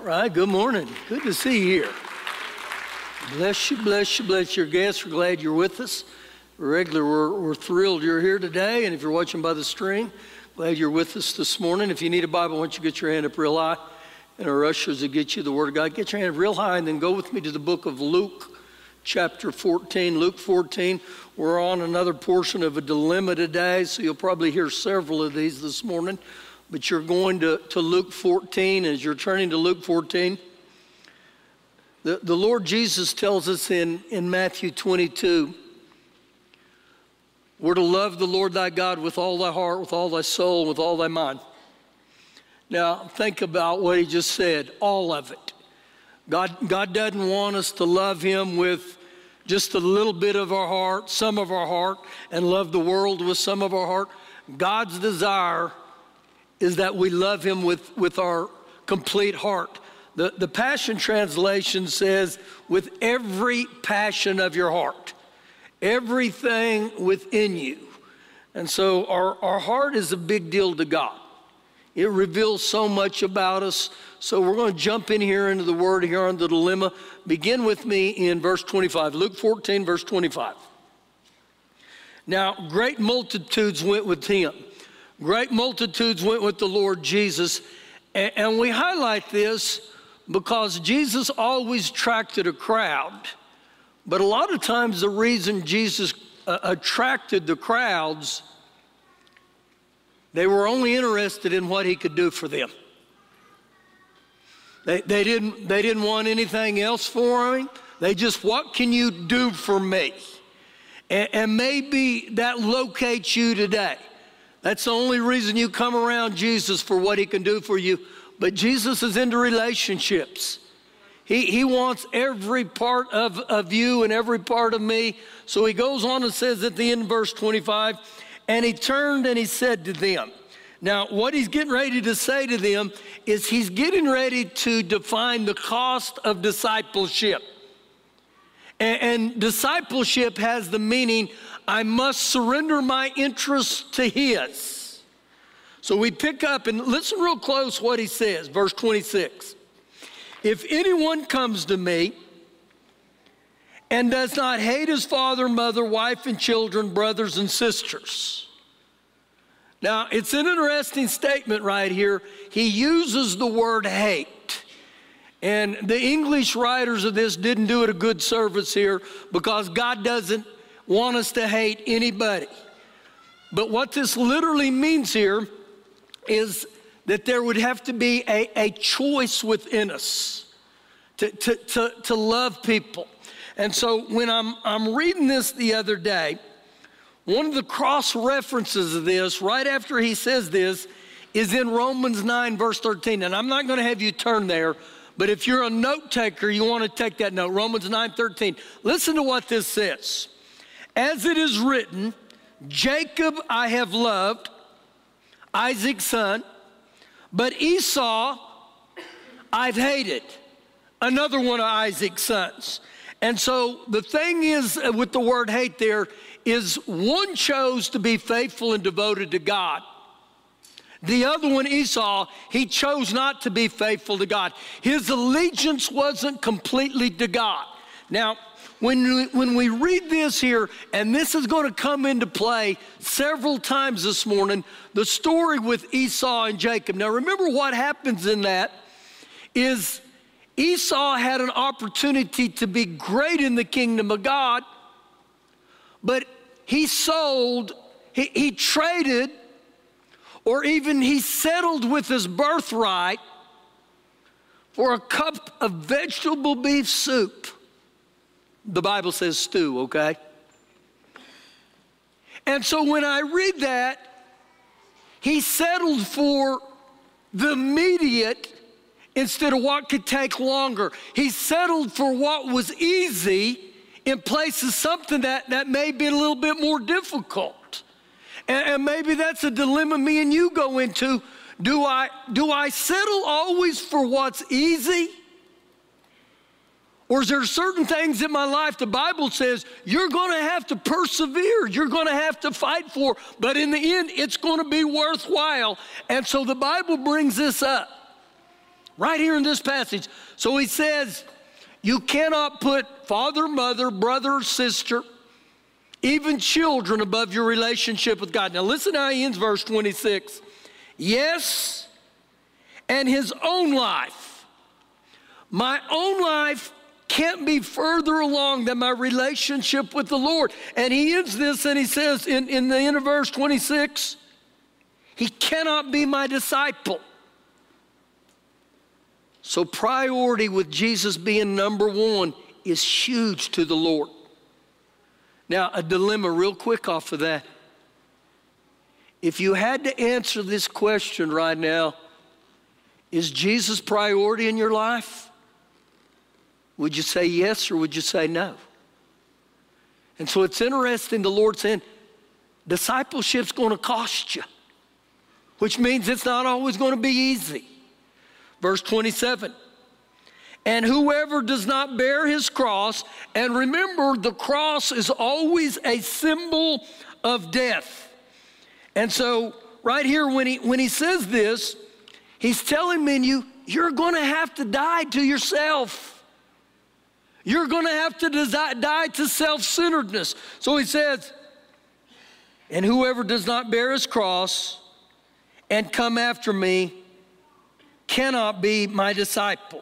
All right, good morning. Good to see you here. Bless you, bless you, bless your guests. We're glad you're with us. We're thrilled you're here today. And if you're watching by the stream, glad you're with us this morning. If you need a Bible, why don't you get your hand up real high, and our ushers will get you the Word of God. Get your hand real high and then go with me to the book of Luke, chapter 14. Luke 14. We're on another portion of a dilemma today, so you'll probably hear several of these this morning. But you're going to Luke 14. As you're turning to Luke 14, the Lord Jesus tells us in Matthew 22, we're to love the Lord thy God with all thy heart, with all thy soul, with all thy mind. Now, think about what he just said, all of it. God doesn't want us to love him with just a little bit of our heart, some of our heart, and love the world with some of our heart. God's desire is that we love him with our complete heart. The Passion Translation says, with every passion of your heart, everything within you. And so our heart is a big deal to God. It reveals so much about us. So we're going to jump in here into the Word here on the dilemma. Begin with me in verse 25. Luke 14, verse 25. Now, great multitudes went with him. Great multitudes went with the Lord Jesus. And we highlight this because Jesus always attracted a crowd. But a lot of times the reason Jesus attracted the crowds, they were only interested in what he could do for them. They didn't want anything else for him. They just, what can you do for me? And maybe that locates you today. That's the only reason you come around Jesus, for what he can do for you. But Jesus is into relationships. He wants every part of you and every part of me. So he goes on and says at the end of verse 25, and he turned and he said to them. Now, what he's getting ready to say to them is he's getting ready to define the cost of discipleship. And discipleship has the meaning, I must surrender my interests to his. So we pick up and listen real close what he says, verse 26. If anyone comes to me and does not hate his father, mother, wife, and children, brothers and sisters. Now, it's an interesting statement right here. He uses the word hate. And the English writers of this didn't do it a good service here, because God doesn't want us to hate anybody. But what this literally means here is that there would have to be a choice within us to love people. And so when I'm reading this the other day, one of the cross references of this, right after he says this, is in Romans 9, verse 13. And I'm not going to have you turn there, but if you're a note taker, you want to take that note. Romans 9, 13. Listen to what this says. As it is written, Jacob I have loved, Isaac's son, but Esau I've hated, another one of Isaac's sons. And so the thing is with the word hate there is one chose to be faithful and devoted to God. The other one, Esau, he chose not to be faithful to God. His allegiance wasn't completely to God. Now, when we read this here, and this is going to come into play several times this morning, the story with Esau and Jacob. Now, remember what happens in that is Esau had an opportunity to be great in the kingdom of God, but he sold, he traded, or even he settled with his birthright for a cup of vegetable beef soup. The Bible says stew, okay? And so when I read that, he settled for the immediate instead of what could take longer. He settled for what was easy in place of something that may be a little bit more difficult. And maybe that's a dilemma me and you go into. Do I settle always for what's easy? Or is there certain things in my life the Bible says you're going to have to persevere, you're going to have to fight for, but in the end it's going to be worthwhile. And so the Bible brings this up. Right here in this passage. So he says, you cannot put father, mother, brother, sister, even children above your relationship with God. Now listen how he ends verse 26. Yes, and his own life. My own life can't be further along than my relationship with the Lord. And he ends this and he says in the end of verse 26, he cannot be my disciple. So priority with Jesus being number one is huge to the Lord. Now, a dilemma real quick off of that. If you had to answer this question right now, is Jesus priority in your life? Would you say yes or would you say no? And so it's interesting, the Lord saying, discipleship's going to cost you, which means it's not always going to be easy. Verse 27, and whoever does not bear his cross, and remember the cross is always a symbol of death. And so right here when he says this, he's telling me you're going to have to die to yourself. You're going to have to die to self-centeredness. So he says, and whoever does not bear his cross and come after me cannot be my disciple.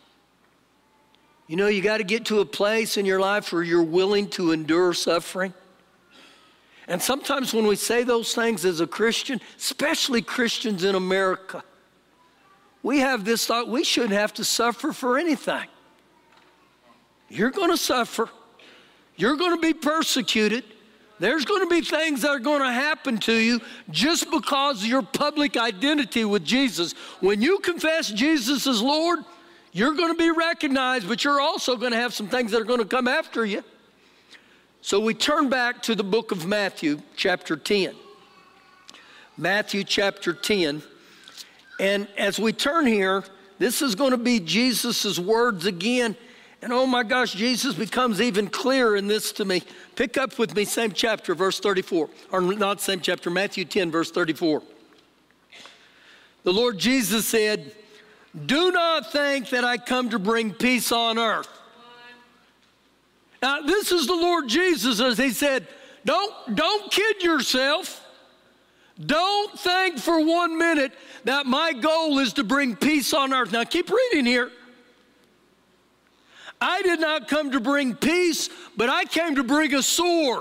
You know, you got to get to a place in your life where you're willing to endure suffering. And sometimes when we say those things as a Christian, especially Christians in America, we have this thought, we shouldn't have to suffer for anything. You're going to suffer. You're going to be persecuted. There's going to be things that are going to happen to you just because of your public identity with Jesus. When you confess Jesus as Lord, you're going to be recognized, but you're also going to have some things that are going to come after you. So we turn back to the book of Matthew, chapter 10. Matthew chapter 10. And as we turn here, this is going to be Jesus' words again. And oh my gosh, Jesus becomes even clearer in this to me. Pick up with me, same chapter, verse 34. Or not same chapter, Matthew 10, verse 34. The Lord Jesus said, do not think that I come to bring peace on earth. Now, this is the Lord Jesus as he said, don't kid yourself. Don't think for 1 minute that my goal is to bring peace on earth. Now, keep reading here. I did not come to bring peace, but I came to bring a sword.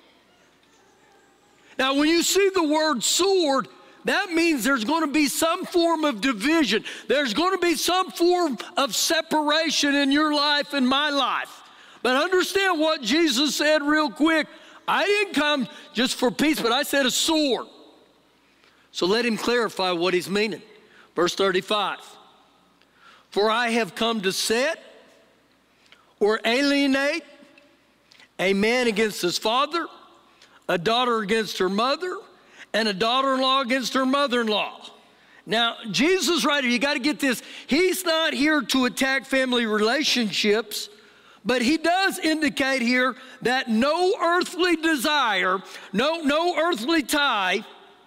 Now, when you see the word sword, that means there's going to be some form of division. There's going to be some form of separation in your life and my life. But understand what Jesus said real quick. I didn't come just for peace, but I said a sword. So let him clarify what he's meaning. Verse 35. For I have come to set or alienate a man against his father, a daughter against her mother, and a daughter-in-law against her mother-in-law. Now, Jesus right here, you got to get this. He's not here to attack family relationships, but he does indicate here that no earthly desire, no earthly tie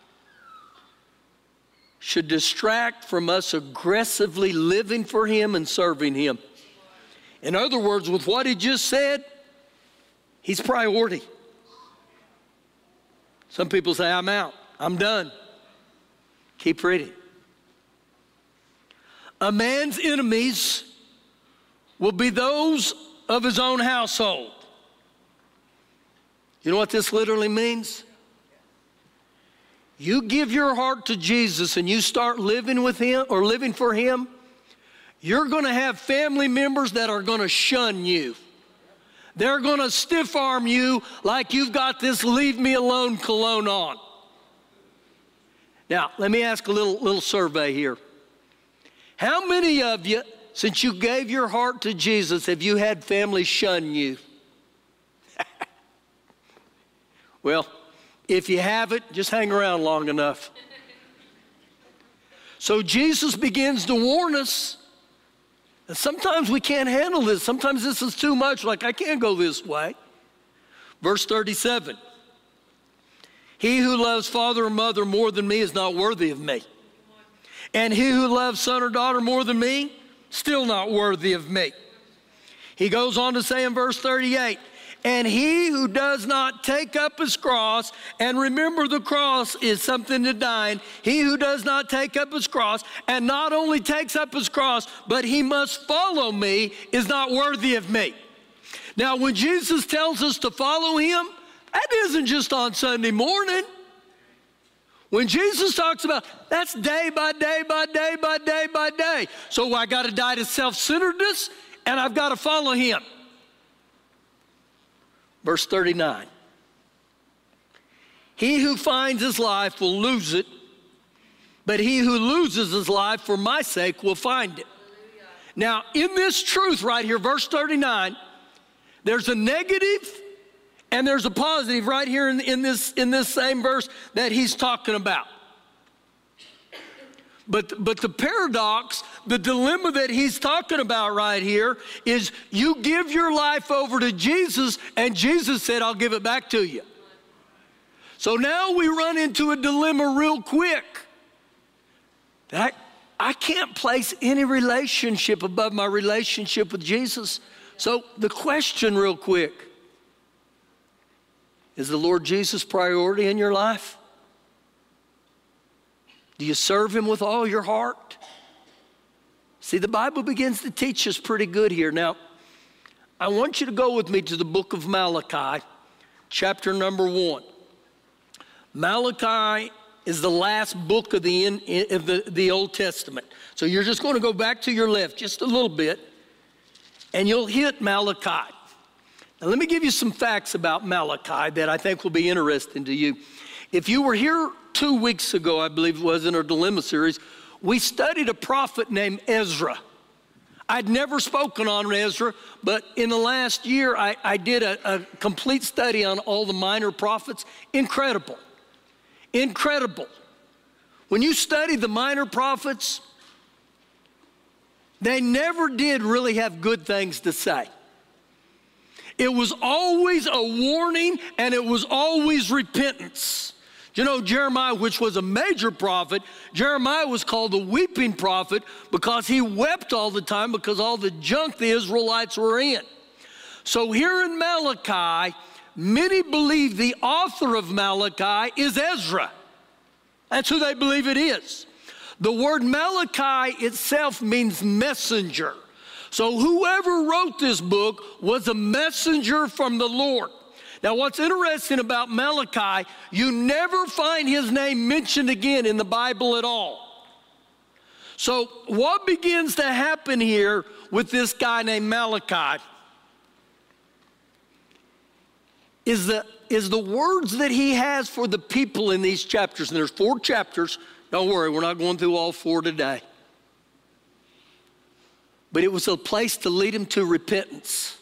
should distract from us aggressively living for him and serving him. In other words, with what he just said, he's priority. Some people say, I'm out, I'm done. Keep reading. A man's enemies will be those of his own household. You know what this literally means? You give your heart to Jesus and you start living with him or living for him, you're going to have family members that are going to shun you. They're going to stiff arm you like you've got this leave me alone cologne on. Now, let me ask a little survey here. How many of you, since you gave your heart to Jesus, have you had family shun you? Well, if you haven't, just hang around long enough. So Jesus begins to warn us. And sometimes we can't handle this. Sometimes this is too much, like I can't go this way. Verse 37. He who loves father or mother more than me is not worthy of me. And he who loves son or daughter more than me, still not worthy of me. He goes on to say in verse 38, and he who does not take up his cross, and remember the cross is something to die in, he who does not take up his cross, and not only takes up his cross, but he must follow me, is not worthy of me. Now, when Jesus tells us to follow him, that isn't just on Sunday morning. When Jesus talks about, that's day by day by day by day by day. So I got to die to self-centeredness, and I've got to follow him. Verse 39. He who finds his life will lose it, but he who loses his life for my sake will find it. Now, in this truth right here, verse 39, there's a negative and there's a positive right here in this same verse that he's talking about. But the paradox, the dilemma that he's talking about right here is you give your life over to Jesus, and Jesus said, I'll give it back to you. So now we run into a dilemma real quick. That I can't place any relationship above my relationship with Jesus. So the question real quick, is the Lord Jesus priority in your life? Do you serve him with all your heart? See, the Bible begins to teach us pretty good here. Now, I want you to go with me to the book of Malachi, chapter number 1. Malachi is the last book of the Old Testament. So you're just going to go back to your left just a little bit, and you'll hit Malachi. Now, let me give you some facts about Malachi that I think will be interesting to you. If you were here 2 weeks ago, I believe it was, in our Dilemma series, we studied a prophet named Ezra. I'd never spoken on Ezra, but in the last year, I did a complete study on all the minor prophets. Incredible. Incredible. When you study the minor prophets, they never did really have good things to say. It was always a warning, and it was always repentance. You know, Jeremiah, which was a major prophet, Jeremiah was called the weeping prophet because he wept all the time because all the junk the Israelites were in. So here in Malachi, many believe the author of Malachi is Ezra. That's who they believe it is. The word Malachi itself means messenger. So whoever wrote this book was a messenger from the Lord. Now, what's interesting about Malachi, you never find his name mentioned again in the Bible at all. So what begins to happen here with this guy named Malachi is the words that he has for the people in these chapters. And there's 4 chapters. Don't worry, we're not going through all 4 today. But it was a place to lead him to repentance.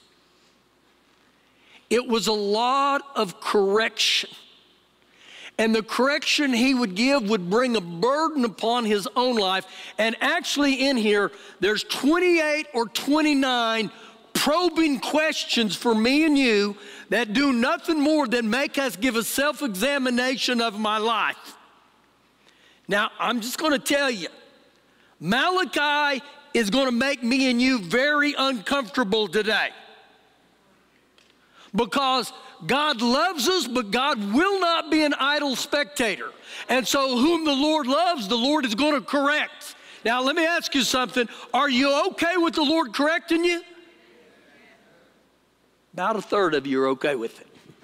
It was a lot of correction. And the correction he would give would bring a burden upon his own life. And actually in here, there's 28 or 29 probing questions for me and you that do nothing more than make us give a self-examination of my life. Now, I'm just going to tell you, Malachi is going to make me and you very uncomfortable today. Because God loves us, but God will not be an idle spectator. And so whom the Lord loves, the Lord is going to correct. Now, let me ask you something. Are you okay with the Lord correcting you? About a third of you are okay with it.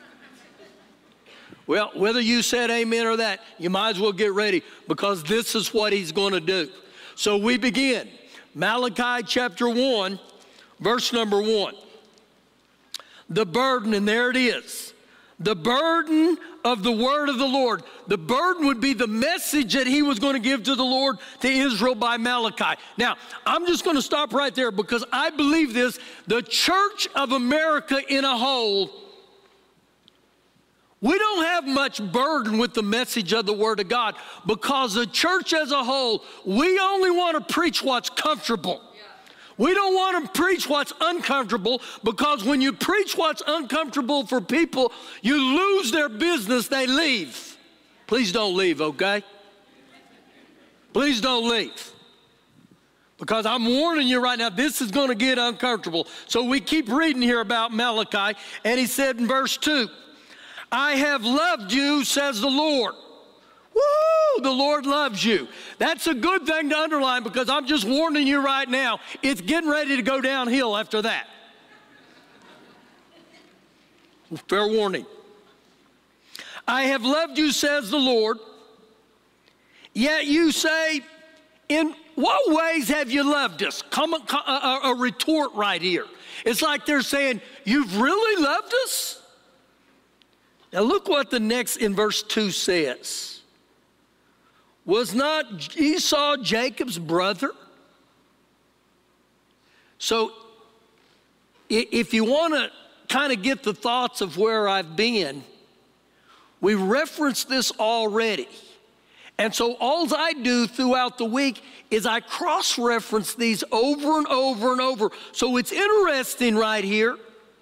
Well, whether you said amen or that, you might as well get ready, because this is what he's going to do. So we begin. Malachi chapter 1, verse number 1. The burden, and there it is. The burden of the word of the Lord. The burden would be the message that he was going to give to the Lord, to Israel by Malachi. Now, I'm just going to stop right there because I believe this. The church of America in a whole, we don't have much burden with the message of the Word of God, because the church as a whole, we only want to preach what's comfortable. We don't want to preach what's uncomfortable, because when you preach what's uncomfortable for people, you lose their business, they leave. Please don't leave, okay? Please don't leave. Because I'm warning you right now, this is going to get uncomfortable. So we keep reading here about Malachi, and he said in verse 2, I have loved you, says the Lord. Woo! The Lord loves you. That's a good thing to underline, because I'm just warning you right now, it's getting ready to go downhill after that. Fair warning. I have loved you, says the Lord. Yet you say, in what ways have you loved us? A retort right here. It's like they're saying, you've really loved us? Now look what the next in verse 2 says. Was not Esau Jacob's brother? So if you want to kind of get the thoughts of where I've been, we referenced this already. And so all I do throughout the week is I cross-reference these over and over and over. So it's interesting right here.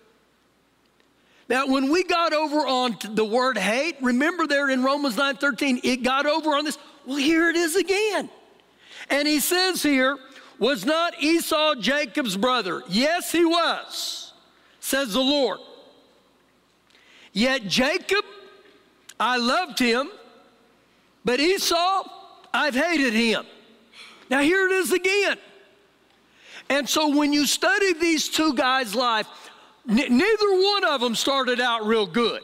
Now, when we got over on the word hate, remember there in Romans 9:13, it got over on this. Well, here it is again. And he says here, was not Esau Jacob's brother? Yes, he was, says the Lord. Yet Jacob, I loved him, but Esau, I've hated him. Now here it is again. And so when you study these two guys' life, neither one of them started out real good.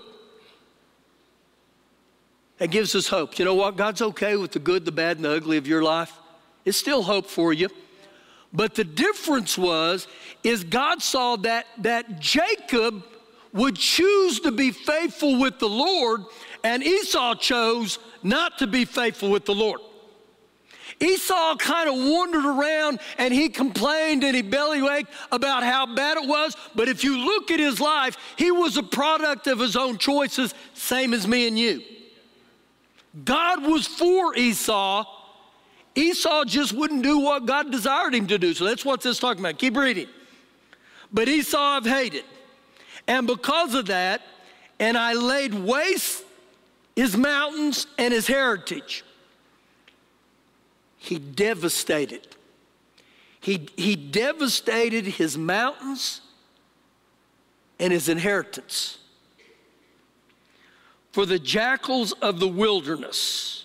That gives us hope. You know what? God's okay with the good, the bad, and the ugly of your life. It's still hope for you. But the difference is God saw that Jacob would choose to be faithful with the Lord, and Esau chose not to be faithful with the Lord. Esau kind of wandered around and he complained and he bellyached about how bad it was. But if you look at his life, he was a product of his own choices, same as me and you. God was for Esau. Esau just wouldn't do what God desired him to do. So that's what this is talking about. Keep reading. But Esau I've hated. And because of that, and I laid waste his mountains and his heritage. He devastated. He devastated his mountains and his inheritance for the jackals of the wilderness.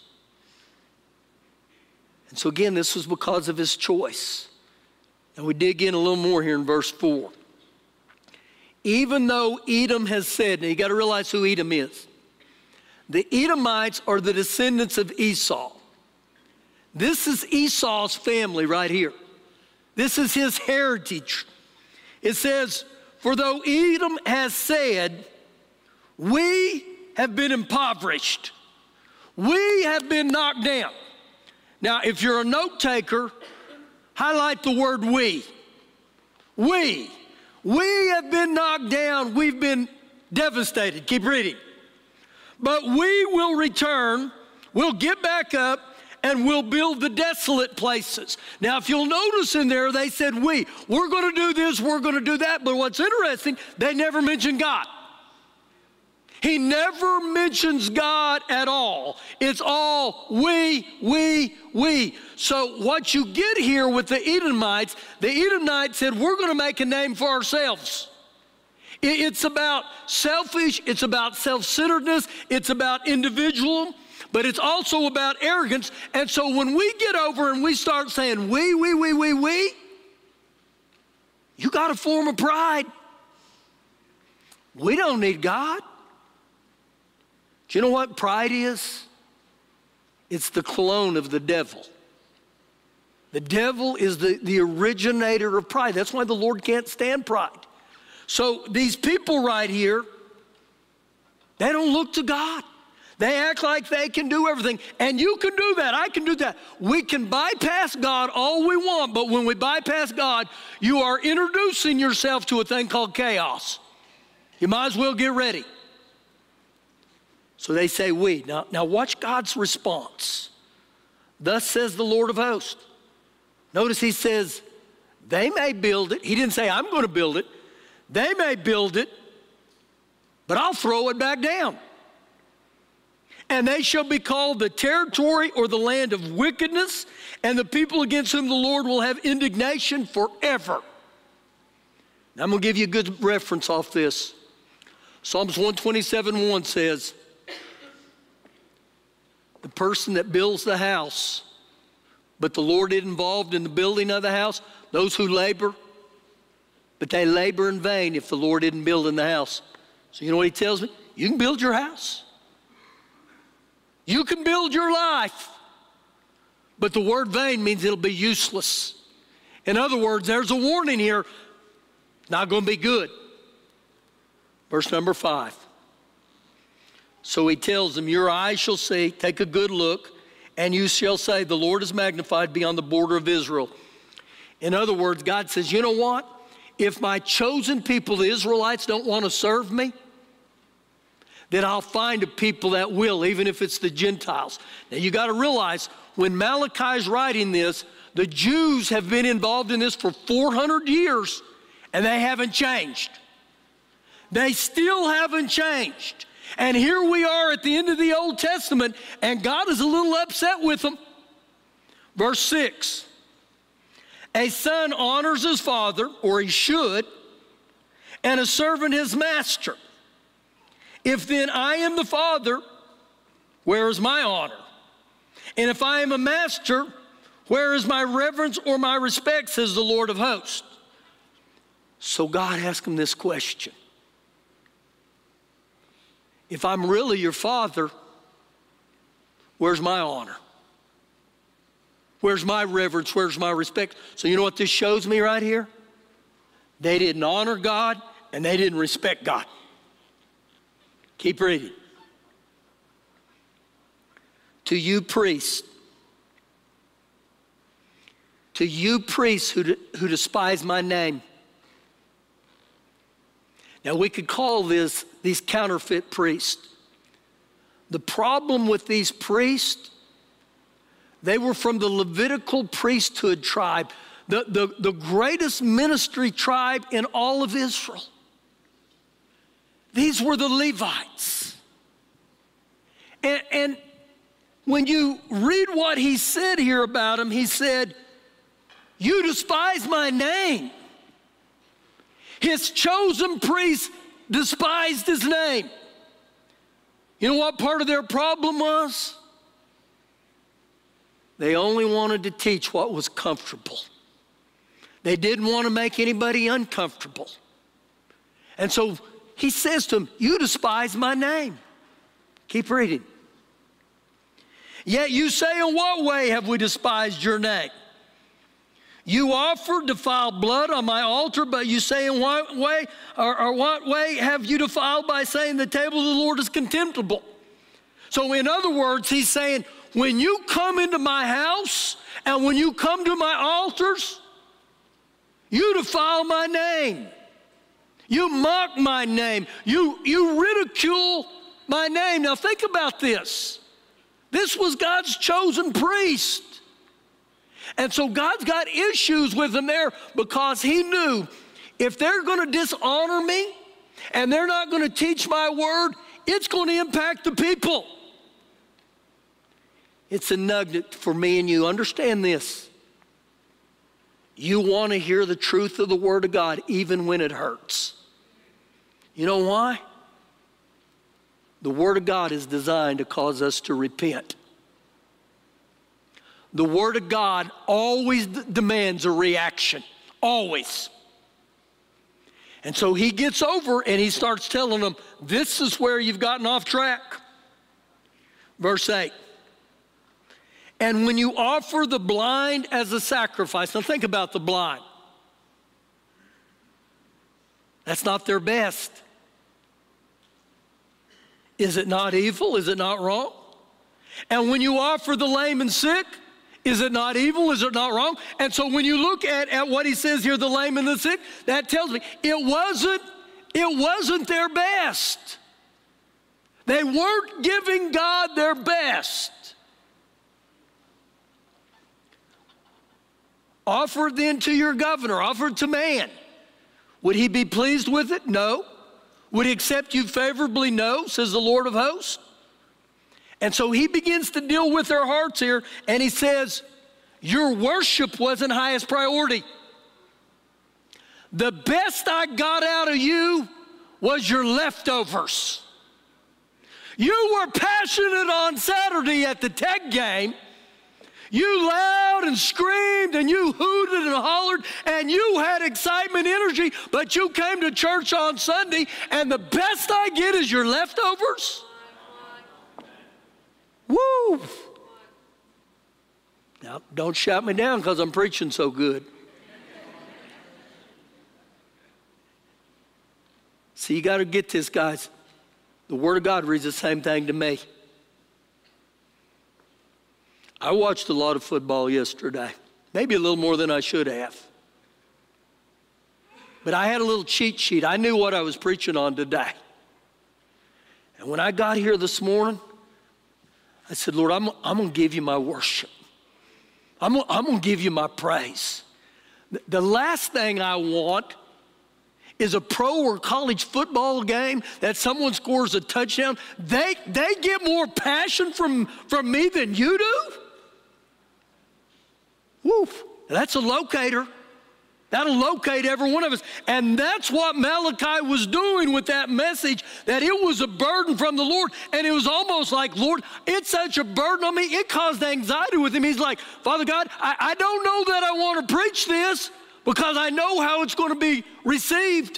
And so again, this was because of his choice. And we dig in a little more here in verse 4. Even though Edom has said, now you got to realize who Edom is. The Edomites are the descendants of Esau. This is Esau's family right here. This is his heritage. It says, for though Edom has said, we have been impoverished. We have been knocked down. Now, if you're a note taker, highlight the word we. We have been knocked down. We've been devastated. Keep reading. But we will return, we'll get back up, and we'll build the desolate places. Now, if you'll notice in there, they said we're going to do this, we're going to do that. But what's interesting, they never mention God. He never mentions God at all. It's all we. So what you get here with the Edomites said, we're going to make a name for ourselves. It's about selfish, it's about self-centeredness, it's about individual, but it's also about arrogance. And so when we get over and we start saying we, you got a form of pride. We don't need God. Do you know what pride is? It's the clone of the devil. The devil is the originator of pride. That's why the Lord can't stand pride. So these people right here, they don't look to God. They act like they can do everything. And you can do that. I can do that. We can bypass God all we want, but when we bypass God, you are introducing yourself to a thing called chaos. You might as well get ready. So they say we. Now watch God's response. Thus says the Lord of hosts. Notice he says, they may build it. He didn't say, I'm going to build it. They may build it, but I'll throw it back down. And they shall be called the territory or the land of wickedness, and the people against whom the Lord will have indignation forever. Now, I'm going to give you a good reference off this. Psalms 127:1 says, the person that builds the house, but the Lord is involved in the building of the house, those who labor, but they labor in vain if the Lord isn't building the house. So you know what he tells me? You can build your house. You can build your life. But the word vain means it'll be useless. In other words, there's a warning here. Not going to be good. Verse number 5. So he tells them, your eyes shall see, take a good look, and you shall say, the Lord is magnified beyond the border of Israel. In other words, God says, you know what? If my chosen people, the Israelites, don't want to serve me, then I'll find a people that will, even if it's the Gentiles. Now you got to realize, when Malachi's writing this, the Jews have been involved in this for 400 years, and they haven't changed. They still haven't changed. And here we are at the end of the Old Testament, and God is a little upset with them. Verse 6, a son honors his father, or he should, and a servant his master. If then I am the father, where is my honor? And if I am a master, where is my reverence or my respect, says the Lord of hosts. So God asked him this question. If I'm really your father, where's my honor? Where's my reverence? Where's my respect? So you know what this shows me right here? They didn't honor God and they didn't respect God. Keep reading. To you priests who despise my name. Now we could call these counterfeit priests. The problem with these priests, they were from the Levitical priesthood tribe, the greatest ministry tribe in all of Israel. These were the Levites. And when you read what he said here about them, he said, you despise my name. His chosen priests despised his name. You know what part of their problem was? They only wanted to teach what was comfortable. They didn't want to make anybody uncomfortable. And so he says to them, you despise my name. Keep reading. Yet you say, in what way have we despised your name? You offered defiled blood on my altar, but you say, in what way, or what way have you defiled by saying the table of the Lord is contemptible? So in other words, he's saying, when you come into my house and when you come to my altars, you defile my name. You mock my name. You ridicule my name. Now think about this. This was God's chosen priest. And so God's got issues with them there because he knew if they're going to dishonor me and they're not going to teach my word, it's going to impact the people. It's a nugget for me and you. Understand this. You want to hear the truth of the word of God even when it hurts. You know why? The word of God is designed to cause us to repent. The word of God always demands a reaction, always. And so he gets over and he starts telling them, this is where you've gotten off track. Verse 8. And when you offer the blind as a sacrifice, now think about the blind. That's not their best. Is it not evil? Is it not wrong? And when you offer the lame and sick, is it not evil? Is it not wrong? And so when you look at what he says here, the lame and the sick, that tells me it wasn't their best. They weren't giving God their best. Offer it then to your governor, offer it to man. Would he be pleased with it? No. Would he accept you favorably? No, says the Lord of hosts. And so he begins to deal with their hearts here, and he says, your worship wasn't highest priority. The best I got out of you was your leftovers. You were passionate on Saturday at the Tech game. You loud and screamed and you hooted and hollered and you had excitement, energy, but you came to church on Sunday and the best I get is your leftovers? Woo! Now, don't shout me down because I'm preaching so good. See, you got to get this, guys. The Word of God reads the same thing to me. I watched a lot of football yesterday, maybe a little more than I should have. But I had a little cheat sheet. I knew what I was preaching on today. And when I got here this morning, I said, Lord, I'm going to give you my worship. I'm going to give you my praise. The last thing I want is a pro or college football game that someone scores a touchdown. They get more passion from me than you do? Woof. That's a locator. That'll locate every one of us. And that's what Malachi was doing with that message, that it was a burden from the Lord. And it was almost like, Lord, it's such a burden on me. It caused anxiety with him. He's like, Father God, I don't know that I want to preach this because I know how it's going to be received.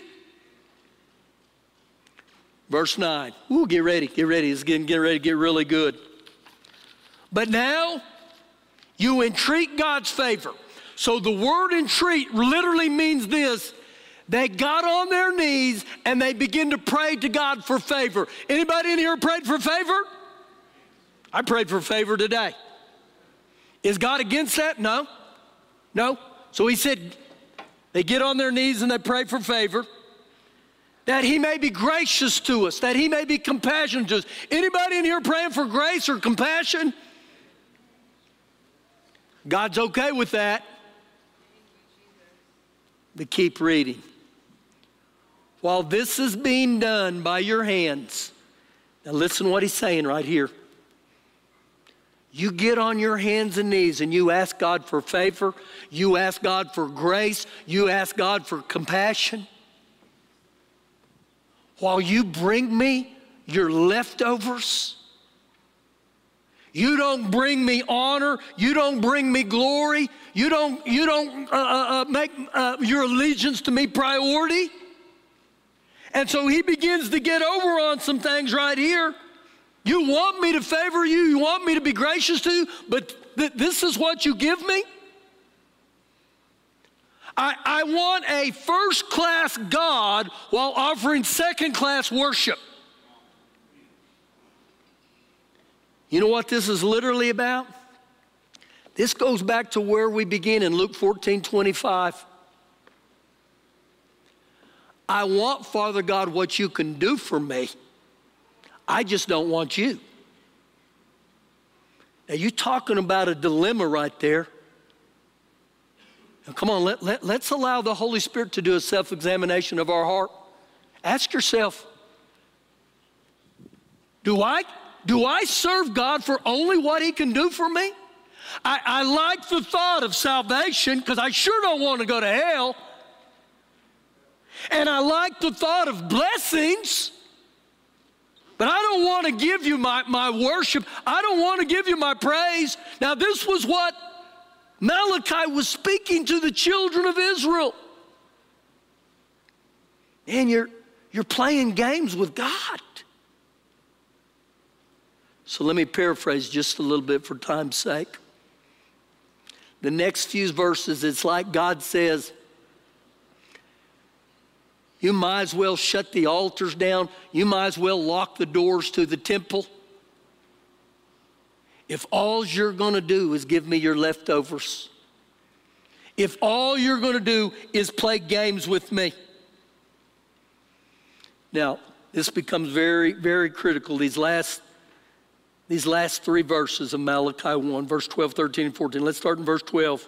Verse 9. Ooh, get ready. It's getting ready to get really good. But now you entreat God's favor. So the word entreat literally means this. They got on their knees and they begin to pray to God for favor. Anybody in here prayed for favor? I prayed for favor today. Is God against that? No. So he said they get on their knees and they pray for favor. That he may be gracious to us, that he may be compassionate to us. Anybody in here praying for grace or compassion? God's okay with that. But keep reading. While this is being done by your hands, now listen to what he's saying right here. You get on your hands and knees and you ask God for favor, you ask God for grace, you ask God for compassion. While you bring me your leftovers, you don't bring me honor, you don't bring me glory, you don't make your allegiance to me priority. And so he begins to get over on some things right here. You want me to favor you, you want me to be gracious to you, but this is what you give me? I want a first-class God while offering second-class worship. You know what this is literally about? This goes back to where we begin in Luke 14:25. I want, Father God, what you can do for me. I just don't want you. Now, you're talking about a dilemma right there. Now, come on, let's allow the Holy Spirit to do a self-examination of our heart. Ask yourself, do I serve God for only what he can do for me? I like the thought of salvation because I sure don't want to go to hell. And I like the thought of blessings, but I don't want to give you my worship. I don't want to give you my praise. Now, this was what Malachi was speaking to the children of Israel. And you're playing games with God. So let me paraphrase just a little bit for time's sake. The next few verses, it's like God says, you might as well shut the altars down. You might as well lock the doors to the temple. If all you're going to do is give me your leftovers, if all you're going to do is play games with me. Now, this becomes very, very critical, these last three verses of Malachi 1, verse 12, 13, and 14. Let's start in verse 12.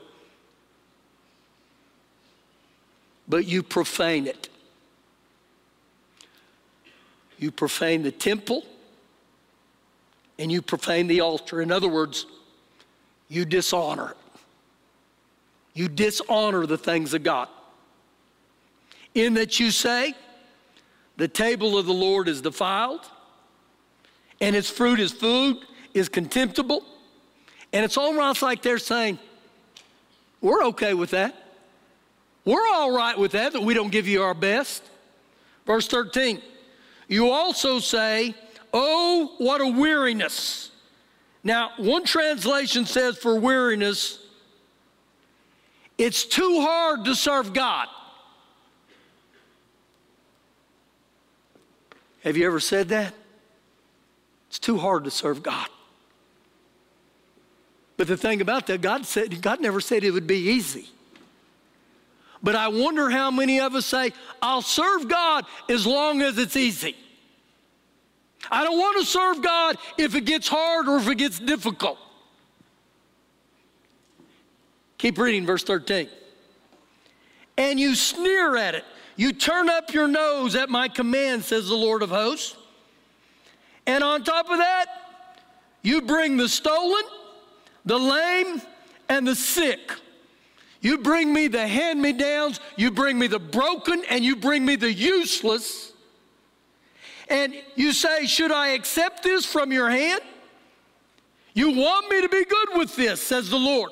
But you profane it. You profane the temple and you profane the altar. In other words, you dishonor it. You dishonor the things of God. In that you say, the table of the Lord is defiled, and its fruit is food, is contemptible. And it's almost like they're saying, we're okay with that. We're all right with that we don't give you our best. Verse 13, you also say, oh, what a weariness. Now, one translation says for weariness, it's too hard to serve God. Have you ever said that? It's too hard to serve God. But the thing about that, God never said it would be easy. But I wonder how many of us say, I'll serve God as long as it's easy. I don't want to serve God if it gets hard or if it gets difficult. Keep reading verse 13. And you sneer at it. You turn up your nose at my command, says the Lord of hosts. And on top of that, you bring the stolen, the lame, and the sick. You bring me the hand-me-downs, you bring me the broken, and you bring me the useless. And you say, should I accept this from your hand? You want me to be good with this, says the Lord.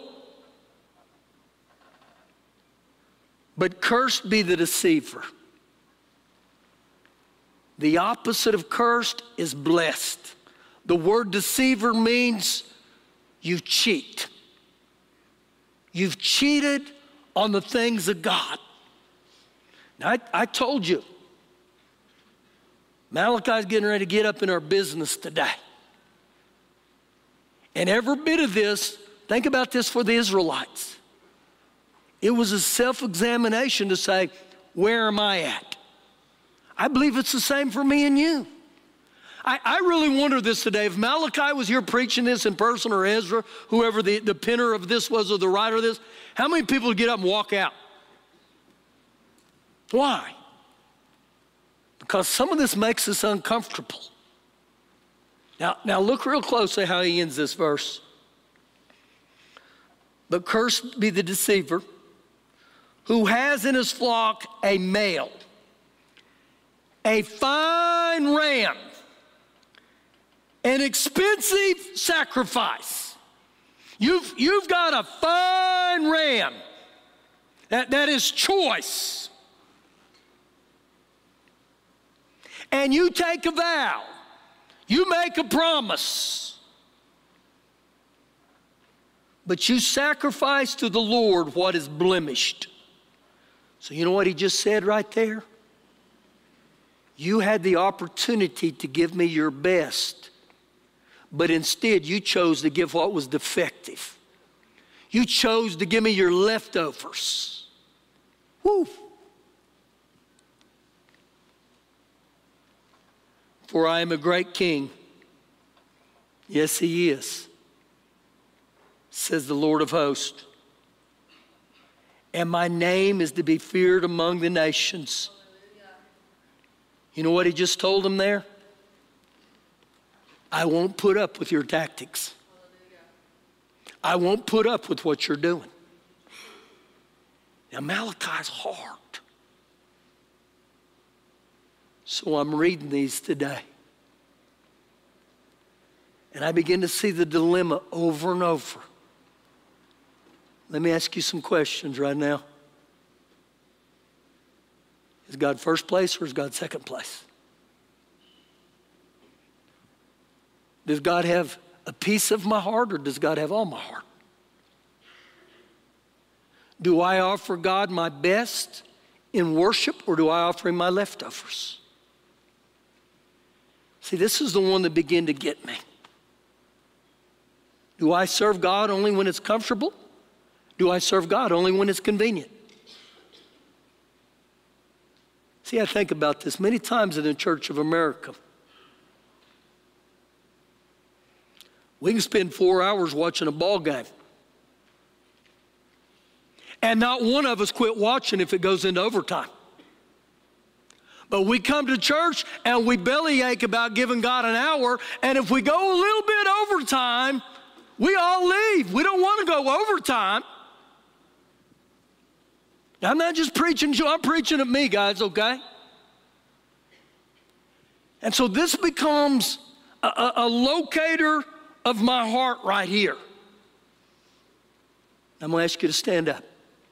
But cursed be the deceiver. The opposite of cursed is blessed. The word deceiver means you cheat. You've cheated on the things of God. Now, I told you, Malachi's getting ready to get up in our business today. And every bit of this, think about this for the Israelites. It was a self-examination to say, where am I at? I believe it's the same for me and you. I really wonder this today. If Malachi was here preaching this in person, or Ezra, whoever the penner of this was or the writer of this, how many people would get up and walk out? Why? Because some of this makes us uncomfortable. Now look real closely how he ends this verse. But cursed be the deceiver who has in his flock a male, a fine ram, an expensive sacrifice. You've got a fine ram that is choice. And you take a vow. You make a promise. But you sacrifice to the Lord what is blemished. So you know what he just said right there? You had the opportunity to give me your best, but instead you chose to give what was defective. You chose to give me your leftovers. Woo! For I am a great king. Yes, he is, says the Lord of hosts. And my name is to be feared among the nations. You know what he just told them there? I won't put up with your tactics. I won't put up with what you're doing. Now, Malachi's hard. So I'm reading these today. And I begin to see the dilemma over and over. Let me ask you some questions right now. Is God first place or is God second place? Does God have a piece of my heart or does God have all my heart? Do I offer God my best in worship or do I offer him my leftovers? See, this is the one that began to get me. Do I serve God only when it's comfortable? Do I serve God only when it's convenient? See, I think about this many times in the Church of America. We can spend 4 hours watching a ball game. And not one of us quit watching if it goes into overtime. But we come to church and we bellyache about giving God an hour, and if we go a little bit overtime, we all leave. We don't want to go overtime. Now, I'm not just preaching, I'm preaching at me, guys, okay? And so this becomes a locator of my heart right here. I'm going to ask you to stand up.